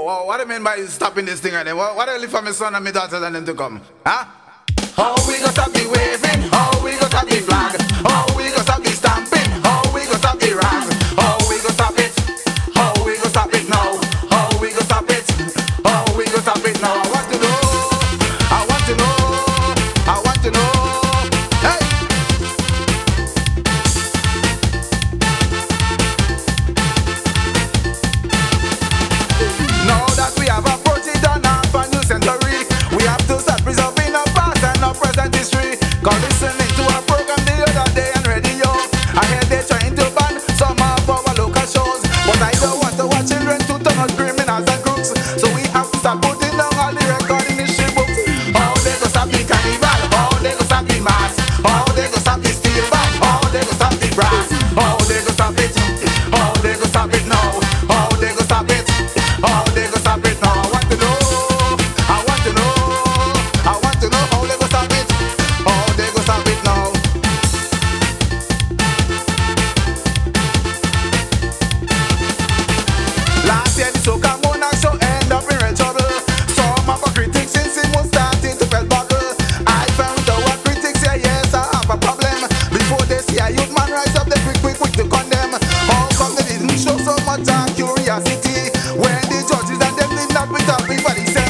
whoa, what do you mean by stopping this thing right there? What do you leave for my son and my daughters and them to come? Huh? How we gonna stop the waving? How we gonna stop the flag? How we gonna stop the stamping? How we gonna stop the rags? How we gonna stop it? How we gonna stop it now? How we gonna stop it? How we gonna stop it now? I want to know. I want to know. I want to know. Hey! Now that we have approached it on half a new century, we have to start preserving our past and our present history. Cause listening to a program the other day on radio, I heard they trying to ban some of our local shows. But I don't want our children to turn out criminals and crooks, so we have to start putting down all the record in history books. How they go stop the carnival? How they go stop the mass? How they go stop the steel band? How they go stop the brass? How they go stop it? How they go stop it now? How they go stop it? How they go stop it now? I want to know. I want to know. I want to know how they go stop it. How they go stop it now? Last year the soca monarch show end up in real trouble. Some of our critics since it was starting to fell buckle. I found our critics say yes I have a problem. Before they see a youth man rise up, they quick to condemn. How come they didn't show so much curiosity when the judges and them did not put up before they said